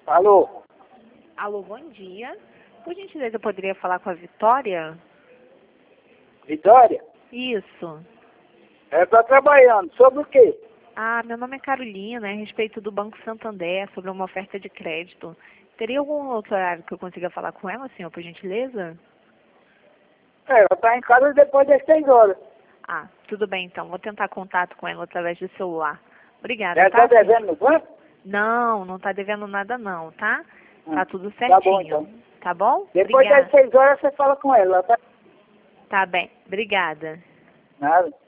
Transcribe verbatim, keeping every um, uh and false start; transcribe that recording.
Alô? Alô, bom dia. Por gentileza, eu poderia falar com a Vitória? Vitória? Isso. Ela tá trabalhando. Sobre o quê? Ah, meu nome é Carolina, é a respeito do Banco Santander, sobre uma oferta de crédito. Teria algum outro horário que eu consiga falar com ela, senhor, por gentileza? É, ela tá em casa depois das seis horas. Ah, tudo bem então. Vou tentar contato com ela através do celular. Obrigada, Ela tá tá? senhor? devendo no banco? Não, não tá devendo nada não, tá? Tá Hum, tudo Tá bom, certinho. então. Tá bom? Depois Obrigada. das seis horas você fala com ela, tá? Tá bem. Obrigada. Nada.